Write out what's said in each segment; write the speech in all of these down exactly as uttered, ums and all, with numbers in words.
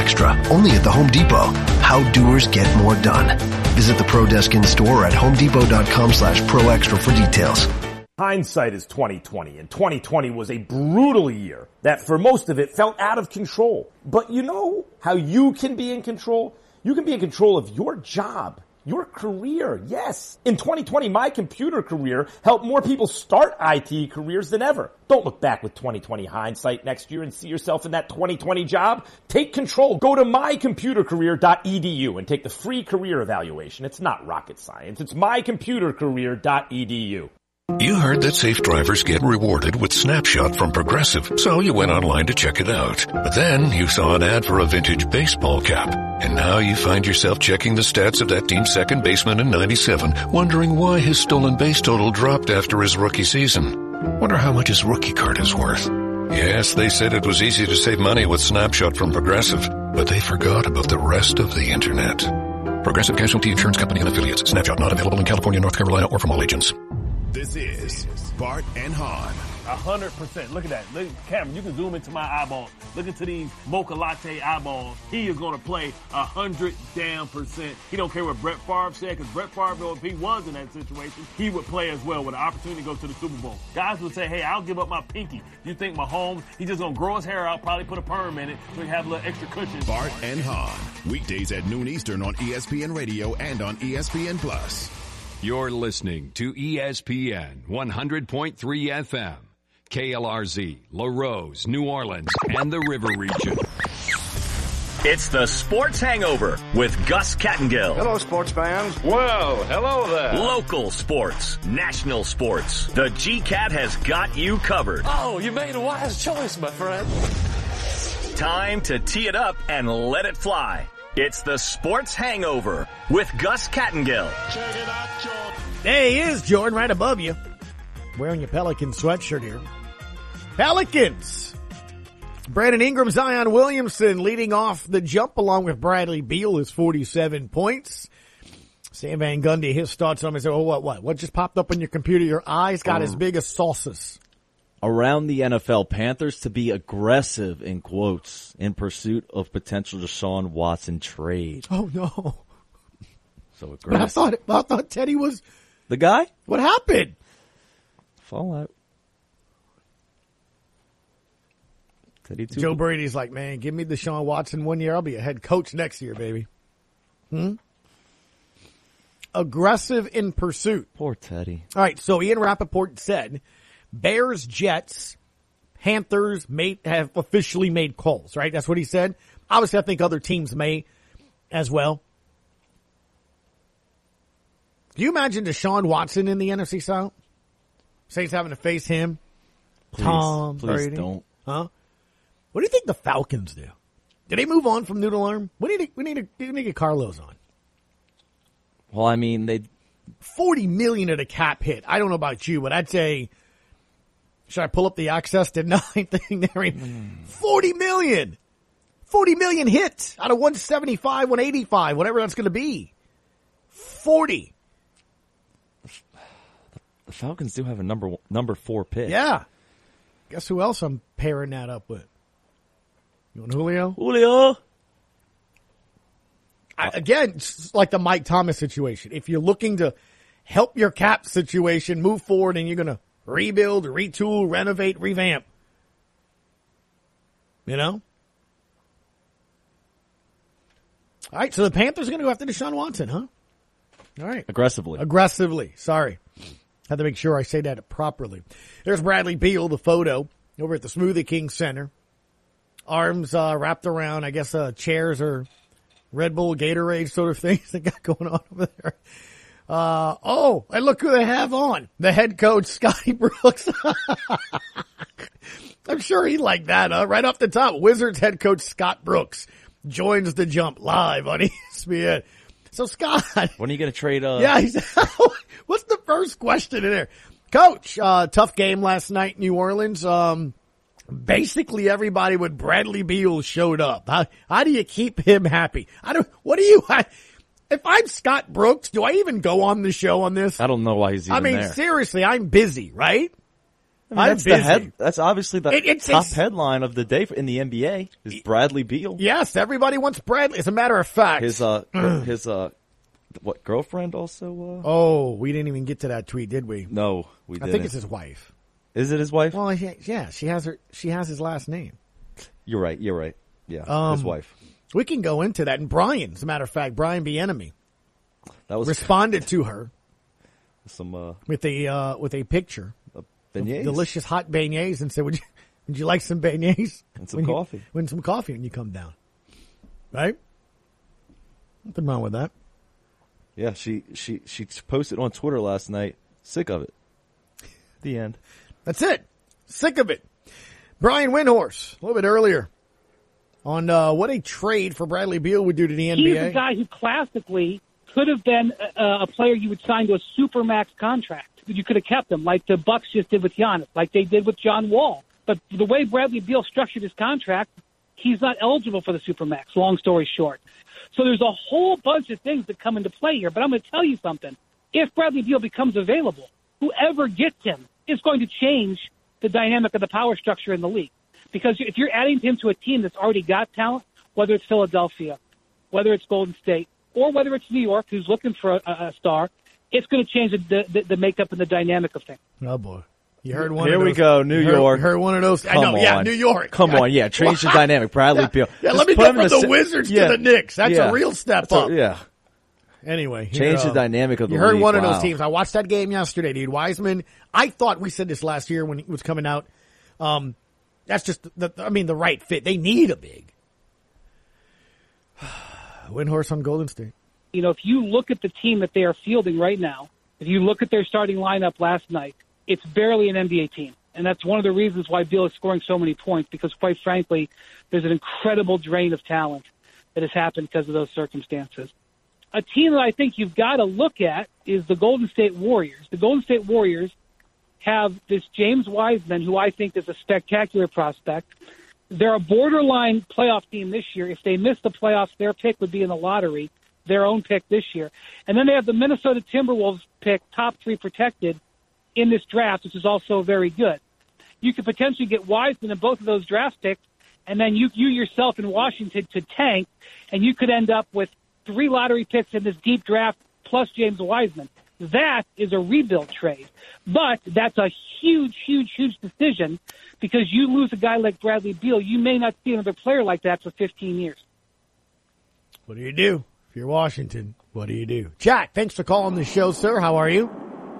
Extra, only at the Home Depot. How doers get more done. Visit the Pro Desk in-store at homedepot.com slash pro extra for details. Hindsight is twenty twenty, and twenty twenty was a brutal year that for most of it felt out of control. But you know how you can be in control? You can be in control of your job, your career. Yes. In twenty twenty, my computer career helped more people start I T careers than ever. Don't look back with twenty twenty hindsight next year and see yourself in that twenty twenty job. Take control. Go to my computer career dot e d u and take the free career evaluation. It's not rocket science. It's my computer career dot e d u. You heard that safe drivers get rewarded with Snapshot from Progressive, so you went online to check it out. But then you saw an ad for a vintage baseball cap, and now you find yourself checking the stats of that team's second baseman in ninety-seven, wondering why his stolen base total dropped after his rookie season. Wonder how much his rookie card is worth. Yes, they said it was easy to save money with Snapshot from Progressive, but they forgot about the rest of the Internet. Progressive Casualty Insurance Company and Affiliates. Snapshot not available in California, North Carolina, or from all agents. This is Bart and Hahn. A hundred percent. Look at that. Look, Cameron, you can zoom into my eyeball. Look into these mocha latte eyeballs. He is going to play a hundred damn percent. He don't care what Brett Favre said, because Brett Favre, if he was in that situation, he would play as well with an opportunity to go to the Super Bowl. Guys would say, hey, I'll give up my pinky. You think Mahomes, he's just going to grow his hair out, probably put a perm in it, so he have a little extra cushion. Bart and Hahn. Weekdays at noon Eastern on E S P N Radio and on E S P N Plus. You're listening to E S P N one hundred point three F M, K L R Z, La Rose, New Orleans, and the River Region. It's the Sports Hangover with Gus Kattengill. Hello, sports fans. Well, hello there. Local sports, national sports. The G-Cat has got you covered. Oh, you made a wise choice, my friend. Time to tee it up and let it fly. It's the Sports Hangover with Gus Kattengill. Check it out, Jordan. There he is, Jordan, right above you. Wearing your Pelican sweatshirt here. Pelicans. Brandon Ingram, Zion Williamson leading off the jump along with Bradley Beal is forty-seven points. Sam Van Gundy, his thoughts on him. Said, oh, what, what? What just popped up on your computer? Your eyes got um, as big as sauces. Around the N F L, Panthers to be aggressive, in quotes, in pursuit of potential Deshaun Watson trade. Oh, no. So aggressive. But I thought, I thought Teddy was the guy? What happened? Fallout. Teddy too. Joe Brady's like, man, give me Deshaun Watson one year. I'll be a head coach next year, baby. Hmm? Aggressive in pursuit. Poor Teddy. All right, so Ian Rappaport said Bears, Jets, Panthers may have officially made calls, right? That's what he said. Obviously, I think other teams may as well. Do you imagine Deshaun Watson in the N F C South? Saints having to face him? Please, Tom please Brady? don't. Huh? What do you think the Falcons do? Did they move on from Noodle Arm? We need to, we need to, we need to get Carlos on. Well, I mean, they forty million at a cap hit. I don't know about you, but I'd say, should I pull up the access to nine thing there? Mm. forty million. forty million hits out of one seventy-five, one eighty-five, whatever that's going to be. forty. The Falcons do have a number number four pick. Yeah. Guess who else I'm pairing that up with? You want Julio? Julio. I, again, it's like the Mike Thomas situation. If you're looking to help your cap situation move forward and you're going to rebuild, retool, renovate, revamp, you know? All right, so the Panthers are going to go after Deshaun Watson, huh? All right. Aggressively. Aggressively. Sorry. Had to make sure I say that properly. There's Bradley Beal, the photo, over at the Smoothie King Center. Arms uh, wrapped around, I guess, uh, chairs or Red Bull, Gatorade sort of things they got going on over there. Uh, oh, and look who they have on. The head coach, Scotty Brooks. I'm sure he liked that, huh? Right off the top. Wizards head coach Scott Brooks joins the jump live on E S P N. So, Scott. When are you going to trade? Uh... Yeah, he's, what's the first question in there? Coach, uh, tough game last night in New Orleans. Um, basically everybody with Bradley Beal showed up. How, how do you keep him happy? I don't, what do you, I, if I'm Scott Brooks, do I even go on the show on this? I don't know why he's even I mean, there. seriously, I'm busy, right? I mean, I'm that's busy. the head. That's obviously the It- it's- top it's- headline of the day in the N B A is Bradley Beal. Yes, everybody wants Bradley. As a matter of fact, His uh, his uh, what girlfriend also? Uh, oh, we didn't even get to that tweet, did we? no, we I didn't. think it's his wife. Is it his wife? Well, yeah, she has her. She has his last name. You're right. You're right. Yeah, Um, his wife. We can go into that. And Brian, as a matter of fact, Brian Bienemy That was responded to her some uh, with a uh, with a picture beignets. of delicious hot beignets and said, "Would you would you like some beignets And some when you- coffee. when some coffee when you come down?" Right? Nothing wrong with that. Yeah, she she she posted on Twitter last night. Sick of it. The end. That's it. Sick of it. Brian Windhorse, a little bit earlier, on uh, what a trade for Bradley Beal would do to the N B A. He's a guy who classically could have been a, a player you would sign to a supermax contract. You could have kept him, like the Bucks just did with Giannis, like they did with John Wall. But the way Bradley Beal structured his contract, he's not eligible for the supermax, long story short. So there's a whole bunch of things that come into play here. But I'm going to tell you something. If Bradley Beal becomes available, whoever gets him is going to change the dynamic of the power structure in the league. Because if you're adding him to a team that's already got talent, whether it's Philadelphia, whether it's Golden State, or whether it's New York, who's looking for a, a star, it's going to change the, the, the makeup and the dynamic of things. Oh, boy. You heard one Here of those. we go, New you heard, York. Heard one of those. Come I know, on. yeah, New York. Come on, yeah, change the dynamic. Bradley yeah, Beal. Yeah, Just let me put go him in from a the si- Wizards yeah. to the Knicks. That's Yeah. a real step That's a- up. yeah. Anyway, here, Change the uh, dynamic of the You heard league. one of Wow. those teams. I watched that game yesterday, dude. Wiseman. I thought we said this last year when he was coming out. Um, that's just the, I mean, the right fit. They need a big. Windhorse on Golden State. You know, if you look at the team that they are fielding right now, if you look at their starting lineup last night, it's barely an N B A team. And that's one of the reasons why Beal is scoring so many points, because quite frankly, there's an incredible drain of talent that has happened because of those circumstances. A team that I think you've got to look at is the Golden State Warriors. The Golden State Warriors have this James Wiseman, who I think is a spectacular prospect. They're a borderline playoff team this year. If they miss the playoffs, their pick would be in the lottery, their own pick this year. And then they have the Minnesota Timberwolves pick, top three protected in this draft, which is also very good. You could potentially get Wiseman in both of those draft picks, and then you, you yourself in Washington to tank, and you could end up with three lottery picks in this deep draft plus James Wiseman. That is a rebuild trade. But that's a huge, huge, huge decision, because you lose a guy like Bradley Beal, you may not see another player like that for fifteen years. What do you do if you're Washington? What do you do? Jack, thanks for calling the show, sir. How are you?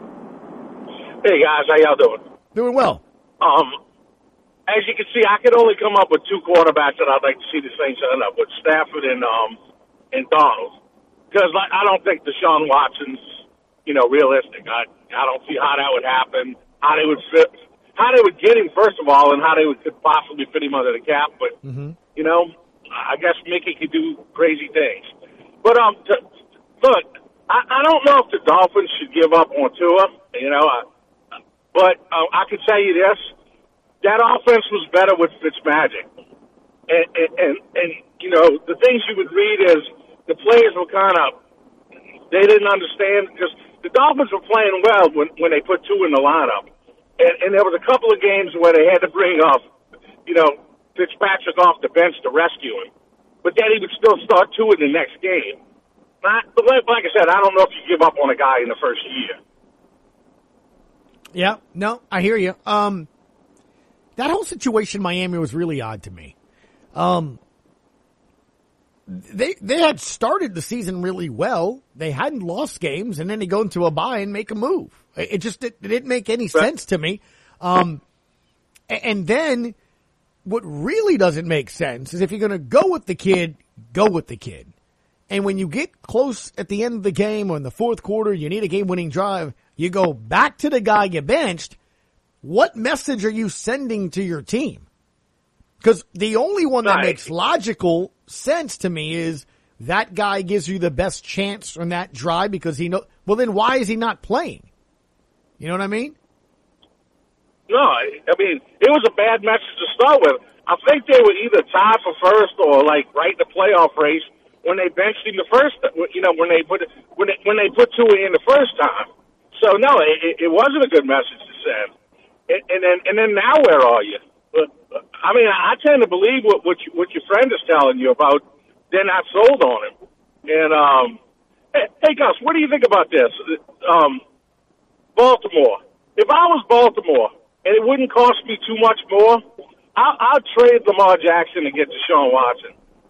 Hey, guys. How y'all doing? Doing well. Um, as you can see, I could only come up with two quarterbacks that I'd like to see the Saints end up with, Stafford and um and Donald. Because like, I don't think Deshaun Watson's, you know, realistic. I I don't see how that would happen, how they would fit, how they would get him, first of all, and how they would could possibly fit him under the cap. But, mm-hmm. you know, I guess Mickey could do crazy things. But, um, to, look, I, I don't know if the Dolphins should give up on Tua, you know, I, but uh, I can tell you this, that offense was better with Fitzmagic. And, and, and, and, you know, the things you would read is the players were kind of, they didn't understand, because the Dolphins were playing well when, when they put two in the lineup. And, and there was a couple of games where they had to bring off, you know, Fitzpatrick off the bench to rescue him. But then he would still start two in the next game. Not, but like, like I said, I don't know if you give up on a guy in the first year. Yeah, no, I hear you. Um, that whole situation in Miami was really odd to me. Um, they they had started the season really well. They hadn't lost games, and then they go into a bye and make a move. It, it just it, it didn't make any sense to me. Um, and then what really doesn't make sense is if you're going to go with the kid, go with the kid. And when you get close at the end of the game or in the fourth quarter, you need a game-winning drive, you go back to the guy you benched. What message are you sending to your team? Because the only one that Right. makes logical sense to me is that guy gives you the best chance on that drive because he know. Well, then why is he not playing? You know what I mean? No, I I mean, it was a bad message to start with. I think they were either tied for first or, like, right in the playoff race when they benched him the first, you know, when they put when they, when they put Tua in the first time. So, no, it, it wasn't a good message to send. and, and then and then now where are you? But I mean, I tend to believe what what, you, what your friend is telling you about. They're not sold on him. And um, hey, hey Gus, what do you think about this? Um, Baltimore. If I was Baltimore and it wouldn't cost me too much more, I'll, I'll trade Lamar Jackson to get Deshaun Watson.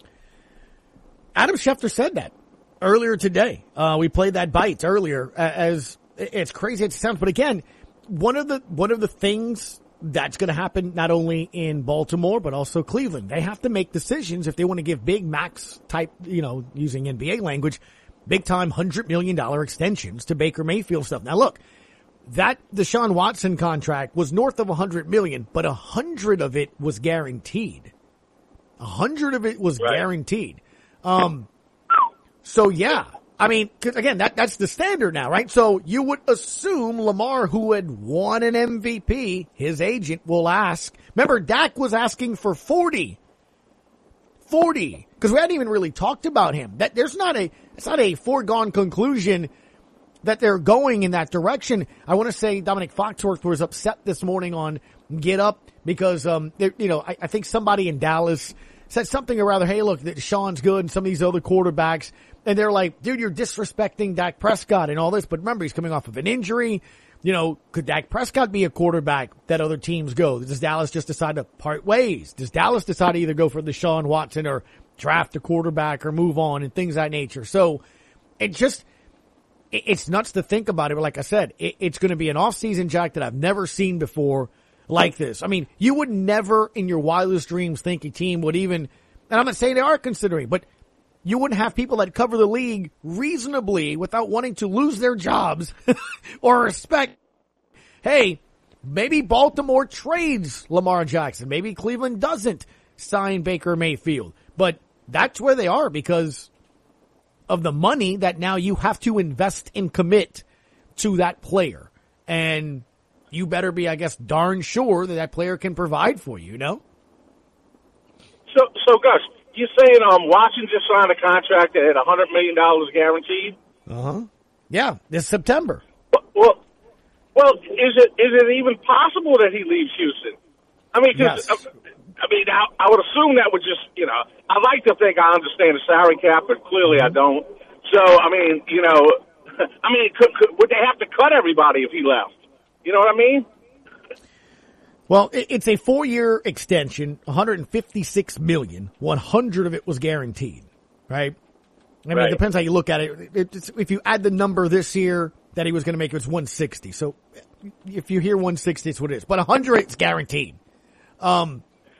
Adam Schefter said that earlier today. Uh, we played that Bites earlier. As it's crazy as it sounds, but again, one of the one of the things that's going to happen not only in Baltimore but also Cleveland. They have to make decisions if they want to give big max type, you know, using N B A language, big time hundred million dollar extensions to Baker Mayfield stuff. Now look, that Deshaun Watson contract was north of a hundred million, but a hundred of it was guaranteed. A hundred of it was right. guaranteed. Um, so yeah, I mean, cause again, that, that's the standard now, right? So you would assume Lamar, who had won an M V P, his agent will ask. Remember, Dak was asking for forty. forty. Cause we hadn't even really talked about him. That there's not a, it's not a foregone conclusion that they're going in that direction. I want to say Dominic Foxworth was upset this morning on Get Up because, um, you know, I, I think somebody in Dallas said something around, hey, look, Sean's good and some of these other quarterbacks. And they're like, dude, you're disrespecting Dak Prescott and all this. But remember, he's coming off of an injury. You know, could Dak Prescott be a quarterback that other teams go? Does Dallas just decide to part ways? Does Dallas decide to either go for Deshaun Watson or draft a quarterback or move on and things of that nature? So it just, it's nuts to think about it. But like I said, it's going to be an off-season, Jack, that I've never seen before like this. I mean, you would never in your wildest dreams think a team would even, and I'm not saying they are considering, but you wouldn't have people that cover the league reasonably without wanting to lose their jobs or respect. Hey, maybe Baltimore trades Lamar Jackson. Maybe Cleveland doesn't sign Baker Mayfield. But that's where they are because of the money that now you have to invest and commit to that player. And you better be, I guess, darn sure that that player can provide for you, you know? So, so Gus, you're saying um, Watson just signed a contract that had one hundred million dollars guaranteed? Uh-huh. Yeah, this September. Well, well, is it is it even possible that he leaves Houston? I mean, cause, yes. I, I mean, I, I would assume that would just, you know, I like to think I understand the salary cap, but clearly I don't. So, I mean, you know, I mean, could, could, would they have to cut everybody if he left? You know what I mean? Well, it's a four-year extension, one hundred fifty-six million dollars. one hundred of it was guaranteed, right? I mean, right. It depends how you look at it. It's, if you add the number this year that he was going to make, it's one hundred sixty. So if you hear one hundred sixty, it's what it is. But one hundred, it's guaranteed. Um.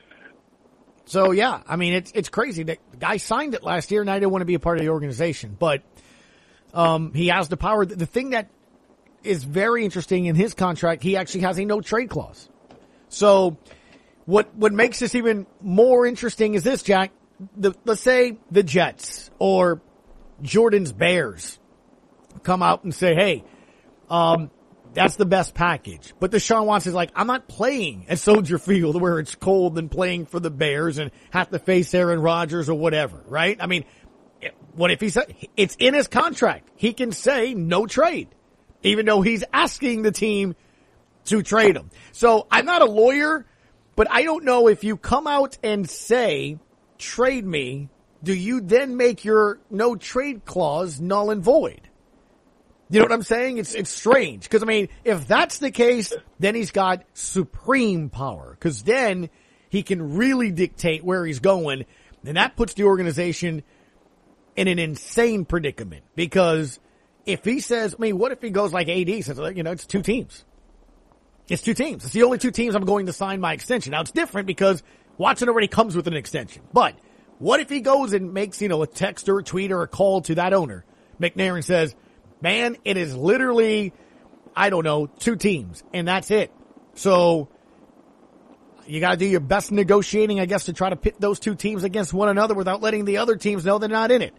So yeah, I mean, it's it's crazy. The guy signed it last year, and I didn't want to be a part of the organization, but um, he has the power. The thing that is very interesting in his contract, he actually has a no trade clause. So what, what makes this even more interesting is this, Jack. The, let's say the Jets or Jordan's Bears come out and say, hey, um, that's the best package. But Deshaun Watson's like, I'm not playing at Soldier Field where it's cold and playing for the Bears and have to face Aaron Rodgers or whatever, right? I mean, what if he said, it's in his contract. He can say no trade, even though he's asking the team to trade him. So I'm not a lawyer, but I don't know if you come out and say, trade me, do you then make your no trade clause null and void? You know what I'm saying? It's, it's strange. Because, I mean, if that's the case, then he's got supreme power. Because then he can really dictate where he's going. And that puts the organization in an insane predicament. Because if he says, I mean, what if he goes like A D says, you know, it's two teams. It's two teams. It's the only two teams I'm going to sign my extension. Now, it's different because Watson already comes with an extension. But what if he goes and makes, you know, a text or a tweet or a call to that owner? McNair says, man, it is literally, I don't know, two teams, and that's it. So you got to do your best negotiating, I guess, to try to pit those two teams against one another without letting the other teams know they're not in it.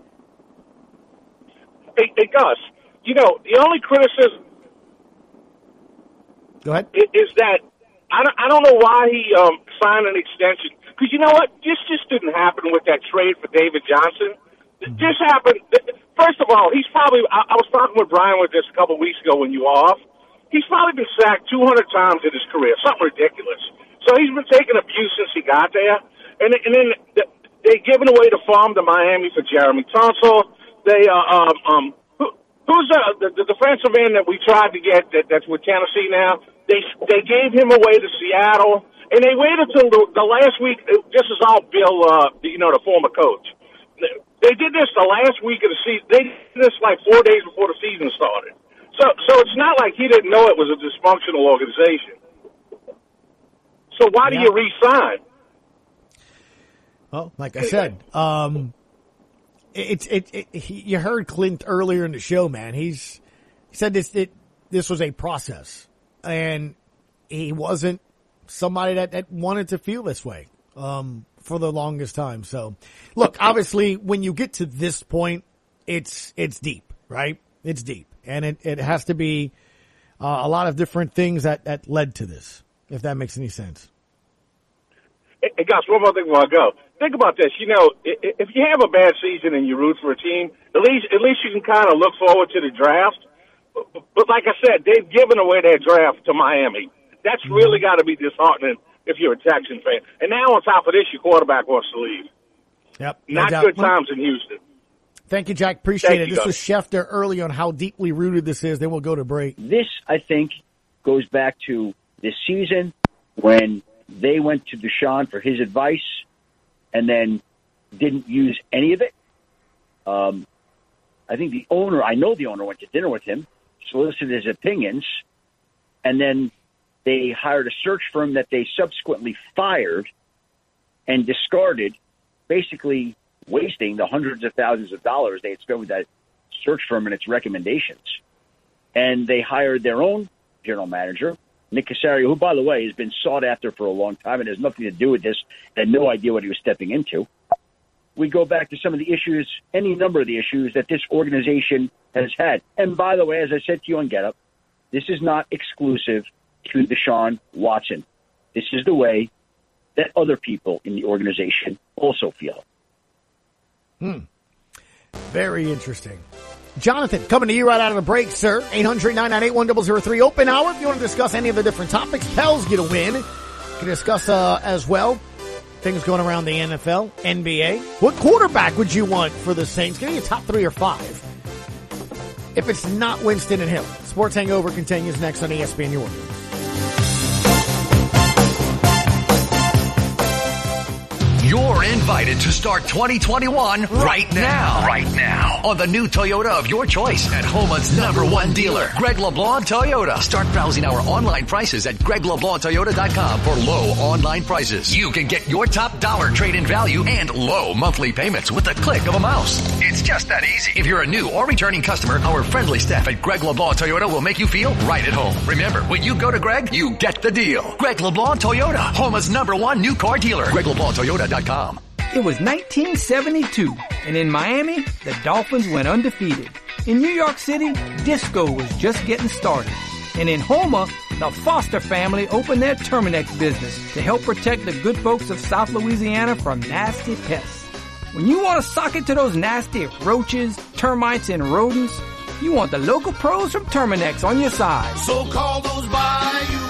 Hey, hey Gus, you know, the only criticism Go ahead. is that I don't, I don't know why he um, signed an extension. Because you know what? This just didn't happen with that trade for David Johnson. Mm-hmm. This happened. First of all, he's probably, I, I was talking with Brian with this a couple of weeks ago when you were off. he's probably been sacked two hundred times in his career, something ridiculous. So he's been taking abuse since he got there. And, and then they've given away the farm to Miami for Jeremy Tunsil. They, uh, um, um, who, who's uh, the, the defensive end that we tried to get that, that's with Tennessee now? They they gave him away to Seattle, and they waited till the, the last week. This is all Bill, uh, you know, the former coach. They did this the last week of the season. They did this like four days before the season started. So, so it's not like he didn't know it was a dysfunctional organization. So why do yeah. you re-sign? Well, like I said, um, it's it, it, it. You heard Clint earlier in the show, man. He's he said this it, this was a process, and he wasn't somebody that, that wanted to feel this way um, for the longest time. So, look, obviously, when you get to this point, it's it's deep, right? It's deep, and it, it has to be uh, a lot of different things that, that led to this. If that makes any sense. Hey, guys, one more thing before I go. Think about this. You know, if you have a bad season and you root for a team, at least at least you can kind of look forward to the draft. But like I said, they've given away their draft to Miami. That's really got to be disheartening if you're a Texan fan. And now on top of this, your quarterback wants to leave. Yep. No Not doubt. good times in Houston. Thank you, Jack. Appreciate Thank it. you, This guys. was Schefter early on how deeply rooted this is. Then we'll go to break. This, I think, goes back to this season when they went to Deshaun for his advice and then didn't use any of it. Um, I think the owner, I know the owner went to dinner with him, solicited his opinions, and then they hired a search firm that they subsequently fired and discarded, basically wasting the hundreds of thousands of dollars they had spent with that search firm and its recommendations. And they hired their own general manager, Nick Caserio, who, by the way, has been sought after for a long time and has nothing to do with this, had no idea what he was stepping into. We go back to some of the issues, any number of the issues that this organization has had. And by the way, as I said to you on Get Up, this is not exclusive to Deshaun Watson. This is the way that other people in the organization also feel. Hmm. Very interesting. Jonathan, coming to you right out of the break, sir. eight hundred, nine nine eight, one zero zero three. Open hour. If you want to discuss any of the different topics, Pels get a win. You can discuss uh, as well things going around the N F L, N B A. What quarterback would you want for the Saints? Give me a top three or five. If it's not Winston and Hill. Sports Hangover continues next on E S P N New Orleans. You're invited to start twenty twenty-one right now. Right now. On the new Toyota of your choice at Homa's number one dealer, Greg LeBlanc Toyota. Start browsing our online prices at greg leblanc toyota dot com for low online prices. You can get your top dollar trade-in value and low monthly payments with the click of a mouse. It's just that easy. If you're a new or returning customer, our friendly staff at Greg LeBlanc Toyota will make you feel right at home. Remember, when you go to Greg, you get the deal. Greg LeBlanc Toyota, Homa's number one new car dealer. greg leblanc toyota dot com. It was nineteen seventy-two, and in Miami, the Dolphins went undefeated. In New York City, disco was just getting started. And in Houma, the Foster family opened their Terminex business to help protect the good folks of South Louisiana from nasty pests. When you want to sock it to those nasty roaches, termites, and rodents, you want the local pros from Terminex on your side. So call those Bayou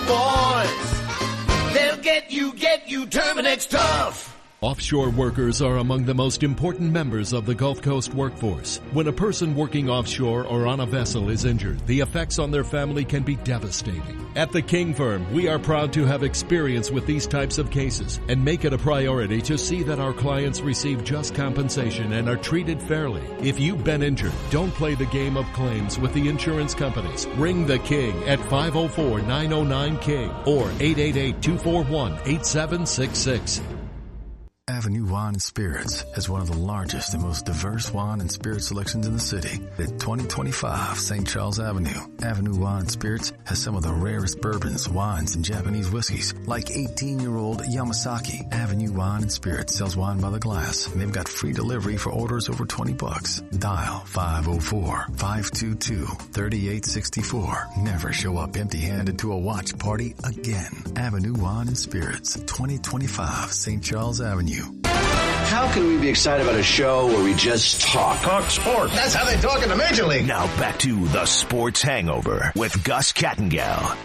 boys. They'll get you, get you Terminex tough. Offshore workers are among the most important members of the Gulf Coast workforce. When a person working offshore or on a vessel is injured, the effects on their family can be devastating. At the King Firm, we are proud to have experience with these types of cases and make it a priority to see that our clients receive just compensation and are treated fairly. If you've been injured, don't play the game of claims with the insurance companies. Ring the King at five oh four, nine oh nine, KING or eight eight eight, two four one, eight seven six six. Avenue Wine and Spirits has one of the largest and most diverse wine and spirit selections in the city. At twenty twenty-five Saint Charles Avenue, Avenue Wine and Spirits has some of the rarest bourbons, wines, and Japanese whiskeys, like eighteen-year-old Yamasaki. Avenue Wine and Spirits sells wine by the glass, and they've got free delivery for orders over twenty bucks. Dial five oh four, five two two, three eight six four. Never show up empty-handed to a watch party again. Avenue Wine and Spirits, twenty twenty-five Saint Charles Avenue. How can we be excited about a show where we just talk? Talk sports. That's how they talk in the Major League. Now back to the Sports Hangover with Gus Kattengell.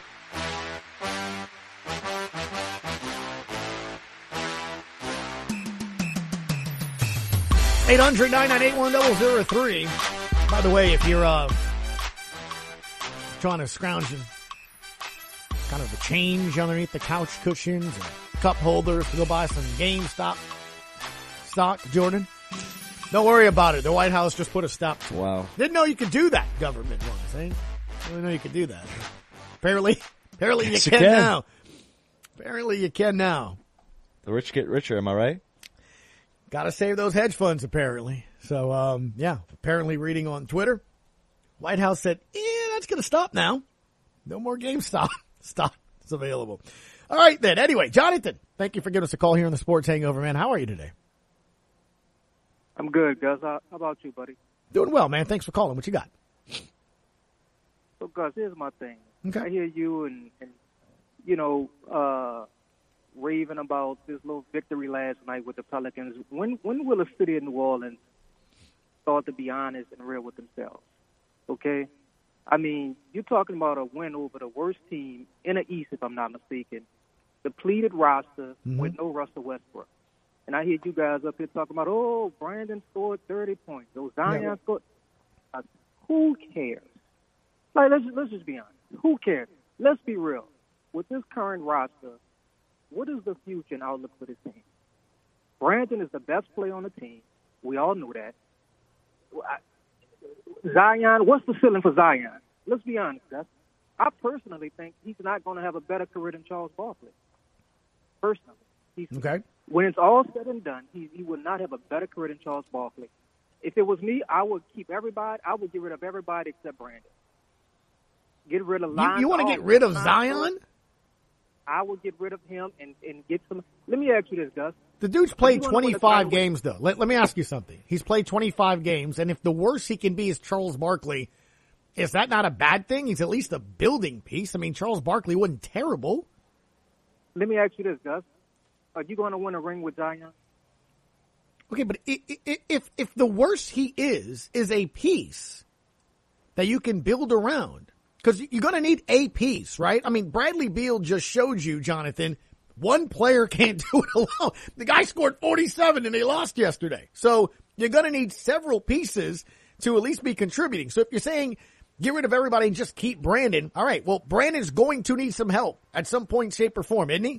eight hundred, nine nine eight, one zero zero three. By the way, if you're uh, trying to scrounge kind of a change underneath the couch cushions and cup holders to go buy some GameStop stock, Jordan, don't worry about it. The White House just put a stop to it. Wow. Didn't know you could do that, government-wise, eh? Didn't know you could do that. Apparently, apparently you Yes, can, you can now. Apparently you can now. The rich get richer, am I right? Got to save those hedge funds, apparently. So, um, yeah, apparently reading on Twitter, White House said, yeah, that's going to stop now. No more GameStop stock is available. All right, then. Anyway, Jonathan, thank you for giving us a call here on the Sports Hangover, man. How are you today? I'm good, Gus. How about you, buddy? Doing well, man. Thanks for calling. What you got? So, Gus, here's my thing. Okay. I hear you and, and you know, uh, raving about this little victory last night with the Pelicans. When when will the city of New Orleans start to be honest and real with themselves? Okay? I mean, you're talking about a win over the worst team in the East, if I'm not mistaken. Depleted roster mm-hmm. with no Russell Westbrook. And I hear you guys up here talking about, oh, Brandon scored thirty points. Oh, Zion yeah. scored. Uh, who cares? Like, let's, let's just be honest. Who cares? Let's be real. With this current roster, what is the future and outlook for this team? Brandon is the best player on the team. We all know that. Zion, what's the ceiling for Zion? Let's be honest, Gus. I personally think he's not going to have a better career than Charles Barkley. Personally. He's, okay. When it's all said and done, he, he would not have a better career than Charles Barkley. If it was me, I would keep everybody. I would get rid of everybody except Brandon. Get rid of You, you want to get rid of Zion? I would get rid of him and, and get some. Let me ask you this, Gus. The dude's played twenty-five games, though. Let, let me ask you something. He's played twenty-five games, and if the worst he can be is Charles Barkley, is that not a bad thing? He's at least a building piece. I mean, Charles Barkley wasn't terrible. Let me ask you this, Gus. Are you going to win a ring with Zion? Okay, but if if the worst he is is a piece that you can build around, because you're going to need a piece, right? I mean, Bradley Beal just showed you, Jonathan, one player can't do it alone. The guy scored forty-seven and they lost yesterday. So you're going to need several pieces to at least be contributing. So if you're saying get rid of everybody and just keep Brandon, all right, well, Brandon's going to need some help at some point, shape, or form, isn't he?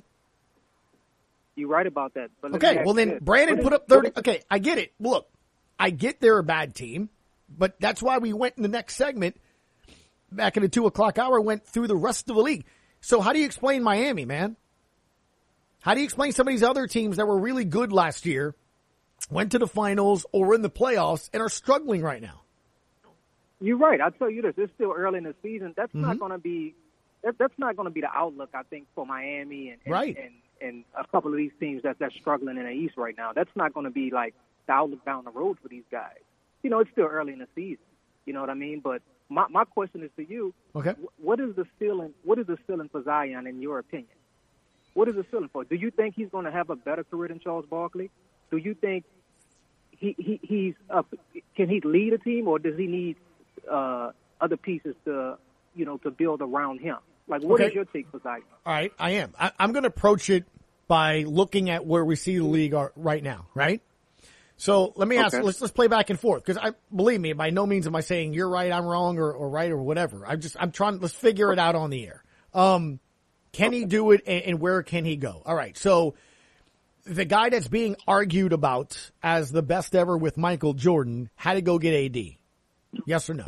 You're right about that. But okay, well then Brandon put up thirty. Okay, I get it. Look, I get they're a bad team, but that's why we went in the next segment, back in the two o'clock hour, went through the rest of the league. So how do you explain Miami, man? How do you explain some of these other teams that were really good last year, went to the finals or were in the playoffs and are struggling right now? You're right. I'll tell you this. It's still early in the season. That's mm-hmm. not going to be that, that's not going to be the outlook, I think, for Miami and, and, right. and, and a couple of these teams that, that's struggling in the East right now. That's not going to be like the outlook down the road for these guys. You know, it's still early in the season. You know what I mean? But my, my question is to you. Okay. What is the ceiling, what is the ceiling for Zion in your opinion? What is the ceiling for? Do you think he's going to have a better career than Charles Barkley? Do you think he, he he's uh, can he lead a team, or does he need uh, other pieces to you know to build around him? Like, what okay. is your take for Zion? All right, I am. I, I'm going to approach it by looking at where we see the league are right now. Right. So let me ask. Okay. Let's let's play back and forth, because I believe me. By no means am I saying you're right, I'm wrong, or, or right, or whatever. I'm just I'm trying. Let's figure it out on the air. Um. Can he do it, and where can he go? All right, so the guy that's being argued about as the best ever with Michael Jordan had to go get A D. Yes or no?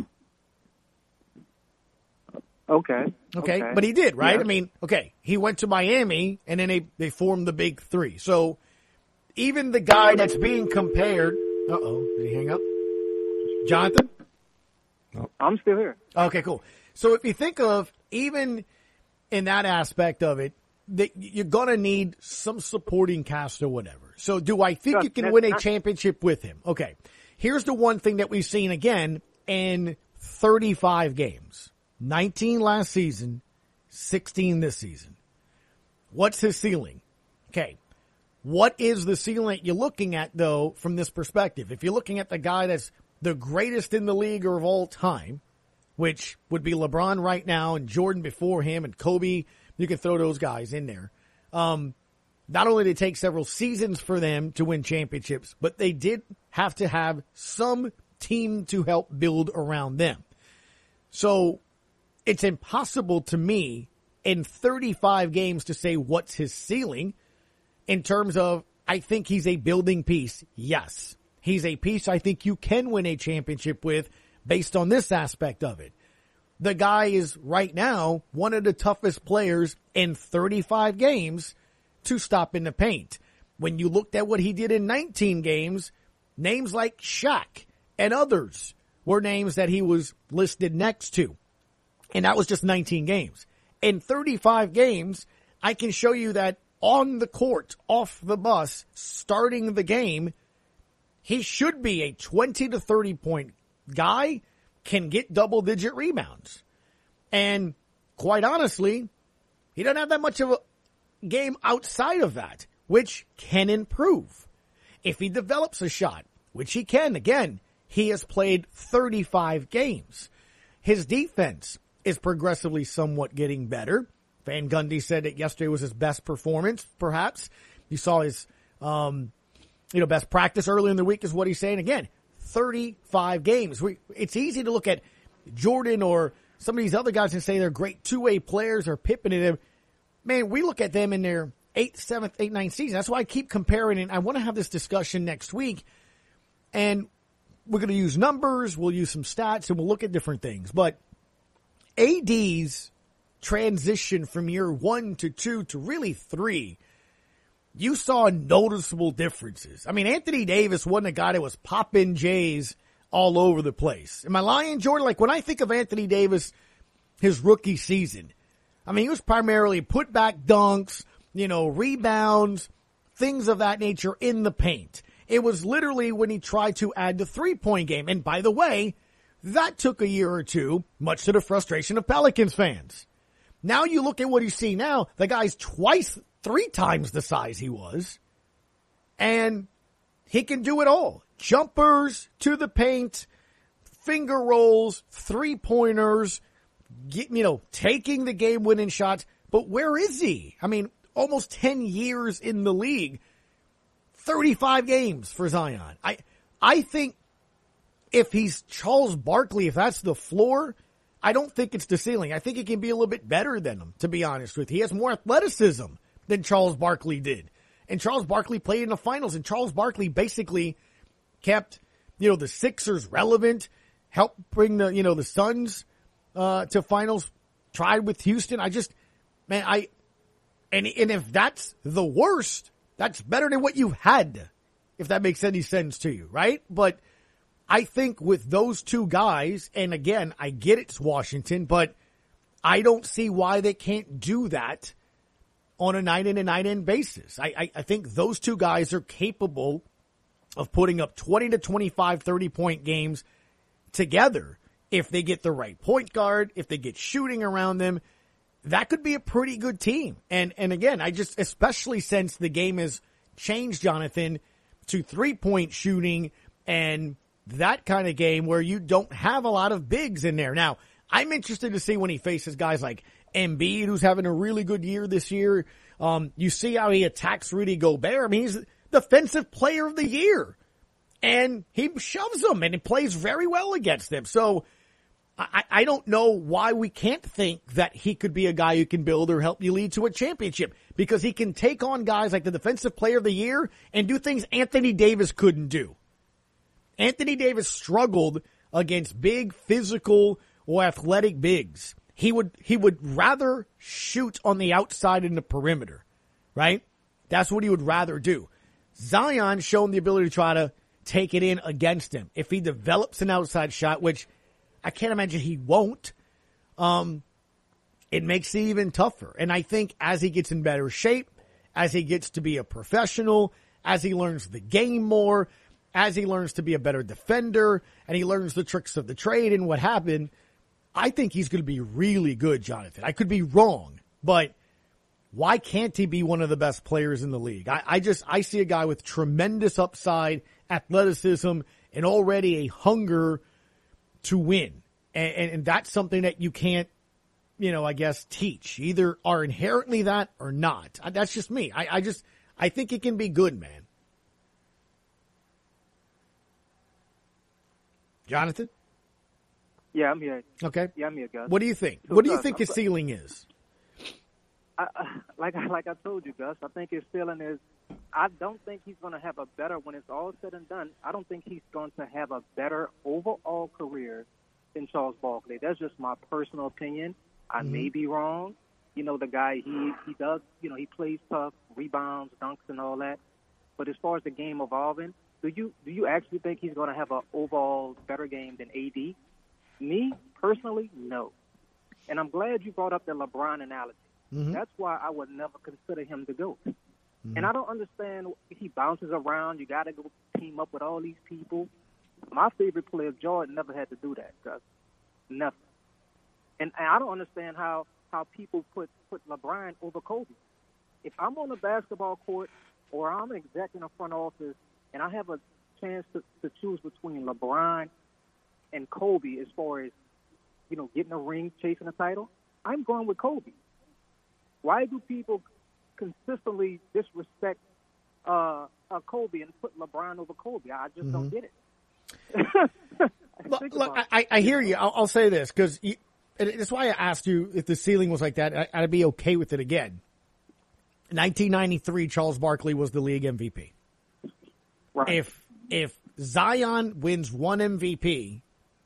Okay. Okay, okay. but he did, right? Yeah. I mean, okay, he went to Miami, and then they, they formed the big three. So even the guy that's being compared – uh-oh, did he hang up? Jonathan? I'm still here. Okay, cool. So if you think of even – in that aspect of it, that you're going to need some supporting cast or whatever. So do I think you can win a championship with him? Okay. Here's the one thing that we've seen again in thirty-five games. nineteen last season, sixteen this season. What's his ceiling? Okay. What is the ceiling that you're looking at, though, from this perspective? If you're looking at the guy that's the greatest in the league or of all time, which would be LeBron right now and Jordan before him and Kobe, you can throw those guys in there. Um, not only did it take several seasons for them to win championships, but they did have to have some team to help build around them. So it's impossible to me in thirty-five games to say what's his ceiling in terms of, I think he's a building piece. Yes. He's a piece I think you can win a championship with based on this aspect of it. The guy is right now one of the toughest players in thirty-five games to stop in the paint. When you looked at what he did in nineteen games, names like Shaq and others were names that he was listed next to. And that was just nineteen games. In thirty-five games, I can show you that on the court, off the bus, starting the game, he should be a twenty to thirty point guy, can get double digit rebounds. And quite honestly, he doesn't have that much of a game outside of that, which can improve. If he develops a shot, which he can, again, he has played thirty-five games. His defense is progressively somewhat getting better. Van Gundy said that yesterday was his best performance, perhaps. You saw his, um, you know, best practice early in the week is what he's saying. Again, thirty-five games. We, it's easy to look at Jordan or some of these other guys and say they're great two-way players or Pippen and them. Man, we look at them in their eighth, seventh, eighth, ninth season. That's why I keep comparing, and I want to have this discussion next week. And we're going to use numbers, we'll use some stats, and we'll look at different things. But A D's transition from year one to two to really three, you saw noticeable differences. I mean, Anthony Davis wasn't a guy that was popping J's all over the place. Am I lying, Jordan? Like, when I think of Anthony Davis, his rookie season, I mean, he was primarily put back dunks, you know, rebounds, things of that nature in the paint. It was literally when he tried to add the three-point game. And by the way, that took a year or two, much to the frustration of Pelicans fans. Now you look at what you see now, the guy's twice, three times the size he was, and he can do it all. Jumpers to the paint, finger rolls, three-pointers, get, you know, taking the game-winning shots. But where is he? I mean, almost ten years in the league, thirty-five games for Zion. I, I think if he's Charles Barkley, if that's the floor, I don't think it's the ceiling. I think he can be a little bit better than him, to be honest with you. He has more athleticism than Charles Barkley did. And Charles Barkley played in the finals, and Charles Barkley basically kept, you know, the Sixers relevant, helped bring the, you know, the Suns uh, to finals, tried with Houston. I just, man, I, and, and if that's the worst, that's better than what you had, if that makes any sense to you, right? But I think with those two guys, and again, I get it's Washington, but I don't see why they can't do that on a night-in and night-in basis. I, I, I think those two guys are capable of putting up twenty to twenty-five, thirty-point games together. If they get the right point guard, if they get shooting around them, that could be a pretty good team. And, and again, I just, especially since the game has changed, Jonathan, to three-point shooting and that kind of game where you don't have a lot of bigs in there. Now, I'm interested to see when he faces guys like Embiid, who's having a really good year this year. Um, you see how he attacks Rudy Gobert. I mean, he's defensive player of the year. And he shoves them, and he plays very well against them. So I, I don't know why we can't think that he could be a guy who can build or help you lead to a championship, because he can take on guys like the defensive player of the year and do things Anthony Davis couldn't do. Anthony Davis struggled against big, physical, or athletic bigs. He would, he would rather shoot on the outside in the perimeter, right? That's what he would rather do. Zion shown the ability to try to take it in against him. If he develops an outside shot, which I can't imagine he won't, um, it makes it even tougher. And I think as he gets in better shape, as he gets to be a professional, as he learns the game more, as he learns to be a better defender, and he learns the tricks of the trade and what happened, I think he's going to be really good, Jonathan. I could be wrong, but why can't he be one of the best players in the league? I, I just, I see a guy with tremendous upside, athleticism, and already a hunger to win. And, and, and that's something that you can't, you know, I guess teach. You either are inherently that or not. That's just me. I, I just, I think it can be good, man. Jonathan? Yeah, I'm here. Okay. Yeah, I'm here, Gus. What do you think? So, What do you Gus, think his ceiling is? I, I, like, like I told you, Gus, I think his ceiling is, I don't think he's going to have a better, when it's all said and done, I don't think he's going to have a better overall career than Charles Barkley. That's just my personal opinion. I mm-hmm. may be wrong. You know, the guy, he, he does, you know, he plays tough, rebounds, dunks, and all that. But as far as the game evolving, do you do you actually think he's going to have an overall better game than A D? Me, personally, no. And I'm glad you brought up the LeBron analogy. Mm-hmm. That's why I would never consider him the GOAT. Mm-hmm. And I don't understand, he bounces around, you got to go team up with all these people. My favorite player, Jordan, never had to do that, Gus. Never. And, and I don't understand how, how people put, put LeBron over Kobe. If I'm on a basketball court or I'm an exec in a front office and I have a chance to, to choose between LeBron and Kobe as far as, you know, getting a ring, chasing a title, I'm going with Kobe. Why do people consistently disrespect uh, uh, Kobe and put LeBron over Kobe? I just mm-hmm. don't get it. look, look I, I hear you. I'll, I'll say this because that's why I asked you if the ceiling was like that. I, I'd be okay with it again. nineteen ninety-three, Charles Barkley was the league M V P. Right. If if Zion wins one M V P,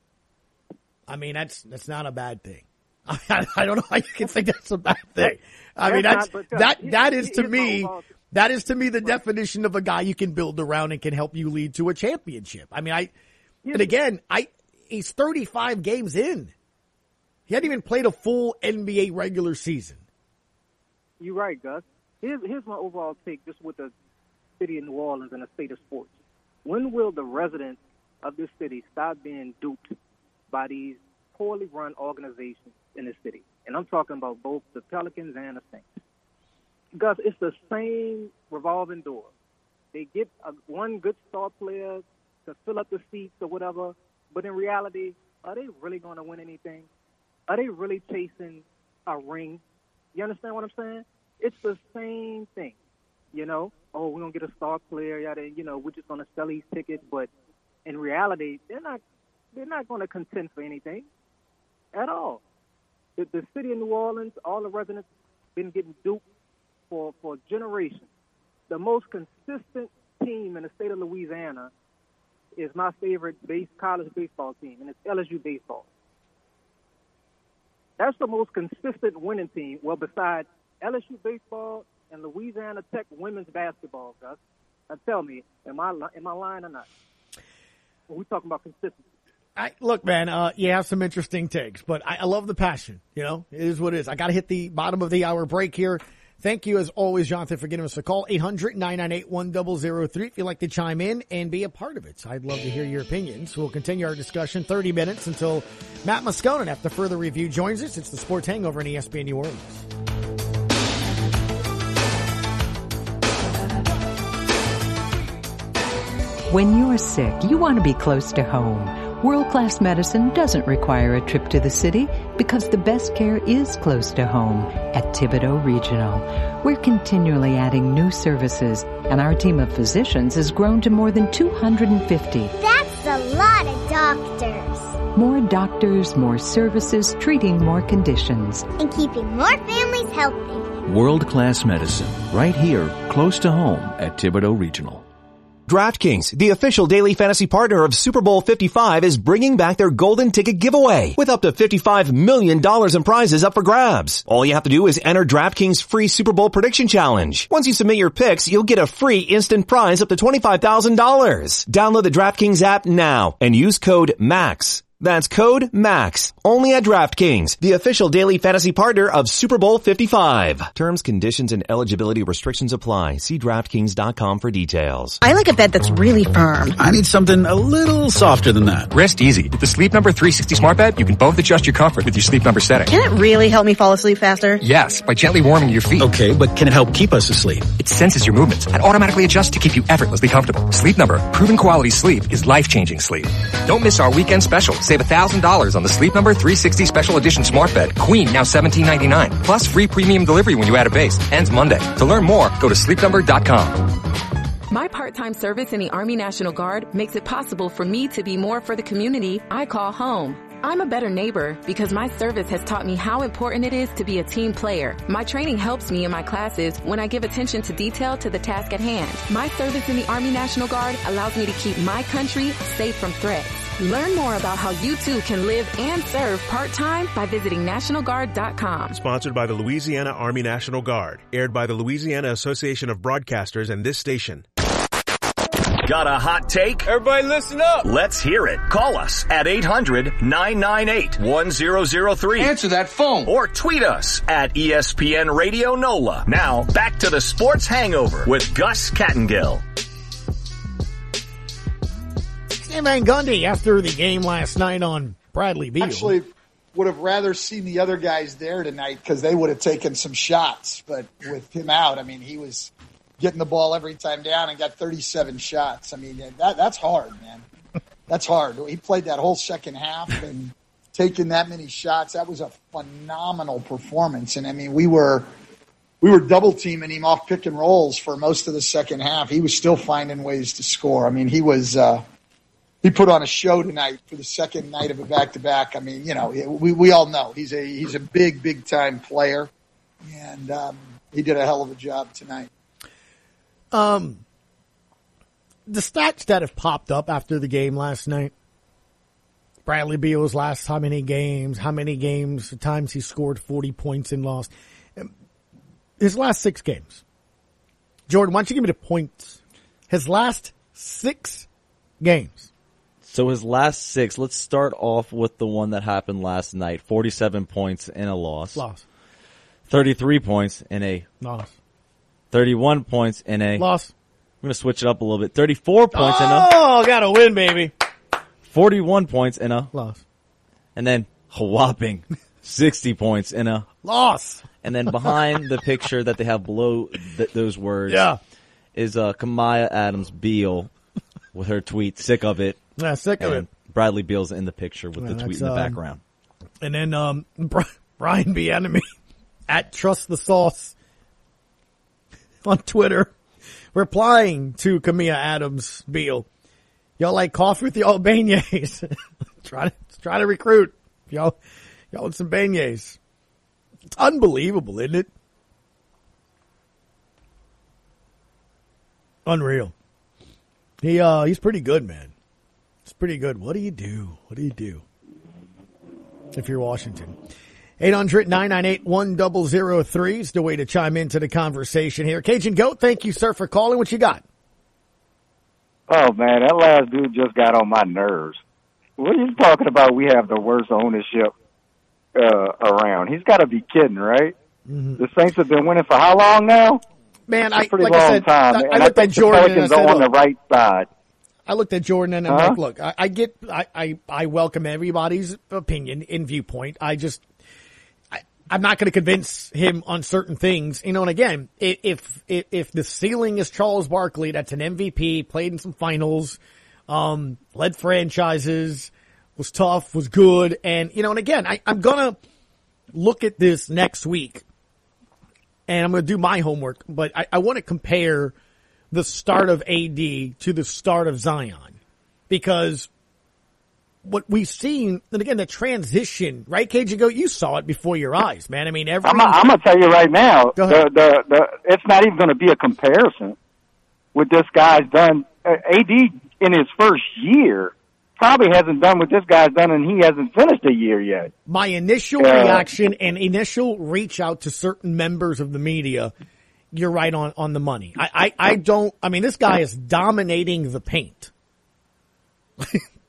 I mean that's that's not a bad thing. I, I don't know how you can think that's a bad thing. I mean that's that that is to me that is to me the definition of a guy you can build around and can help you lead to a championship. I mean I and again I he's thirty-five games in. He hadn't even played a full N B A regular season. You're right, Gus. Here's here's my overall take just with the city of New Orleans and the state of sports. When will the residents of this city stop being duped by these poorly run organizations in the city? And I'm talking about both the Pelicans and the Saints. Gus, it's the same revolving door. They get a, one good star player to fill up the seats or whatever, but in reality, are they really going to win anything? Are they really chasing a ring? You understand what I'm saying? It's the same thing, you know. Oh, we're gonna get a star player, yada. You know, we're just gonna sell these tickets, but in reality, they're not. They're not gonna contend for anything at all. The, the city of New Orleans, all the residents, been getting duped for for generations. The most consistent team in the state of Louisiana is my favorite base college baseball team, and it's L S U baseball. That's the most consistent winning team. Well, besides L S U baseball and Louisiana Tech women's basketball, Gus. Now tell me, am I am I lying or not? When we talking about consistency. I, look, man, uh, you have some interesting takes, but I, I love the passion. You know, it is what it is. I got to hit the bottom of the hour break here. Thank you, as always, Jonathan, for giving us a call. eight hundred, nine nine eight, one zero zero three if you'd like to chime in and be a part of it. So I'd love to hear your opinions. We'll continue our discussion thirty minutes until Matt Moscona, after further review, joins us. It's the Sports Hangover on E S P N New Orleans. When you're sick, you want to be close to home. World-class medicine doesn't require a trip to the city because the best care is close to home at Thibodaux Regional. We're continually adding new services, and our team of physicians has grown to more than two hundred fifty. That's a lot of doctors. More doctors, more services, treating more conditions. And keeping more families healthy. World-class medicine, right here, close to home at Thibodaux Regional. DraftKings, the official daily fantasy partner of Super Bowl fifty-five, is bringing back their golden ticket giveaway with up to fifty-five million dollars in prizes up for grabs. All you have to do is enter DraftKings' free Super Bowl prediction challenge. Once you submit your picks, you'll get a free instant prize up to twenty-five thousand dollars. Download the DraftKings app now and use code MAX. That's code MAX. Only at DraftKings, the official daily fantasy partner of Super Bowl fifty-five. Terms, conditions, and eligibility restrictions apply. See DraftKings dot com for details. I like a bed that's really firm. I need something a little softer than that. Rest easy. With the Sleep Number three sixty smart bed, you can both adjust your comfort with your Sleep Number setting. Can it really help me fall asleep faster? Yes, by gently warming your feet. Okay, but can it help keep us asleep? It senses your movements and automatically adjusts to keep you effortlessly comfortable. Sleep Number. Proven quality sleep is life-changing sleep. Don't miss our weekend special. Save one thousand dollars on the Sleep Number three sixty Special Edition Smart Bed. Queen, now seventeen ninety-nine. Plus free premium delivery when you add a base. Ends Monday. To learn more, go to sleep number dot com. My part-time service in the Army National Guard makes it possible for me to be more for the community I call home. I'm a better neighbor because my service has taught me how important it is to be a team player. My training helps me in my classes when I give attention to detail to the task at hand. My service in the Army National Guard allows me to keep my country safe from threats. Learn more about how you too can live and serve part-time by visiting national guard dot com. Sponsored by the Louisiana Army National Guard. Aired by the Louisiana Association of Broadcasters and this station. Got a hot take? Everybody listen up. Let's hear it. Call us at eight hundred nine nine eight one zero zero three. Answer that phone. Or tweet us at E S P N Radio NOLA. Now, back to the Sports Hangover with Gus Kattengill. Stan Van Gundy, after the game last night on Bradley Beal. Actually, would have rather seen the other guys there tonight because they would have taken some shots. But with him out, I mean, he was getting the ball every time down and got thirty-seven shots. I mean, that that's hard, man. That's hard. He played that whole second half and taking that many shots. That was a phenomenal performance. And, I mean, we were we were double teaming him off pick and rolls for most of the second half. He was still finding ways to score. I mean, he was uh, he put on a show tonight for the second night of a back-to-back. I mean, you know, we we all know he's a he's a big, big-time player, and um, he did a hell of a job tonight. Um, the stats that have popped up after the game last night, Bradley Beal's last how many games, how many games, the times he scored forty points and lost. His last six games. Jordan, why don't you give me the points? His last six games. So his last six, let's start off with the one that happened last night. forty-seven points and a loss. Loss. thirty-three points and a loss. thirty-one points in a loss. I'm going to switch it up a little bit. thirty-four points oh, in a Oh, got to win, baby. forty-one points in a loss. And then a whopping sixty points in a loss. And then behind the picture that they have below th- those words yeah. is uh, Kamaya Adams-Beal with her tweet, sick of it. Yeah, sick of and it. Bradley Beal's in the picture with yeah, the tweet in the um, background. And then um, Brian Bieniemy at Trust the Sauce on Twitter, replying to Kamia Adams Beal. Y'all like coffee with y'all beignets. try to try to recruit. Y'all y'all want some beignets. It's unbelievable, isn't it? Unreal. He uh he's pretty good, man. It's pretty good. What do you do? What do you do? If you're Washington. eight hundred nine nine eight one zero zero three is the way to chime into the conversation here. Cajun Goat, thank you, sir, for calling. What you got? Oh, man, that last dude just got on my nerves. What are you talking about? We have the worst ownership uh, around. He's got to be kidding, right? Mm-hmm. The Saints have been winning for how long now? Man, I, a pretty like long I said, time. I, I and looked I think at Jordan the Pelicans and I said, are on look, the right side. I looked at Jordan and I'm huh? like, look, I, I get, I, I, I welcome everybody's opinion and viewpoint. I just, I, I'm not going to convince him on certain things, you know. And again, if, if if the ceiling is Charles Barkley, that's an M V P, played in some finals, um, led franchises, was tough, was good, and you know. And again, I, I'm gonna look at this next week, and I'm gonna do my homework, but I, I want to compare the start of A D to the start of Zion, because what we've seen, and again, the transition, right, K J Go, you saw it before your eyes, man. I mean, every. I'm, I'm going to tell you right now, the, the, the, it's not even going to be a comparison with this guy's done. Uh, A D in his first year probably hasn't done what this guy's done, and he hasn't finished a year yet. My initial uh, reaction and initial reach out to certain members of the media, you're right on, on the money. I, I, I don't, I mean, this guy is dominating the paint.